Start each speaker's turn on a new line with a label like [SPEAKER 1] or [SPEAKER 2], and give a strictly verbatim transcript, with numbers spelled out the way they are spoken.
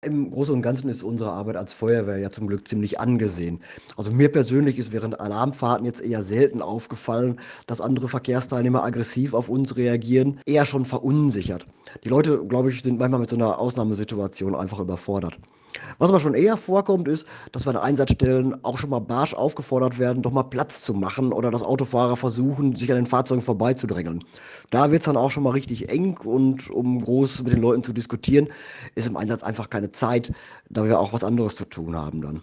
[SPEAKER 1] Im Großen und Ganzen ist unsere Arbeit als Feuerwehr ja zum Glück ziemlich angesehen. Also mir persönlich ist während Alarmfahrten jetzt eher selten aufgefallen, dass andere Verkehrsteilnehmer aggressiv auf uns reagieren, eher schon verunsichert. Die Leute, glaube ich, sind manchmal mit so einer Ausnahmesituation einfach überfordert. Was aber schon eher vorkommt, ist, dass wir an Einsatzstellen auch schon mal barsch aufgefordert werden, doch mal Platz zu machen oder dass Autofahrer versuchen, sich an den Fahrzeugen vorbeizudrängeln. Da wird es dann auch schon mal richtig eng und um groß mit den Leuten zu diskutieren, ist im Einsatz einfach keine Zeit, da wir auch was anderes zu tun haben dann.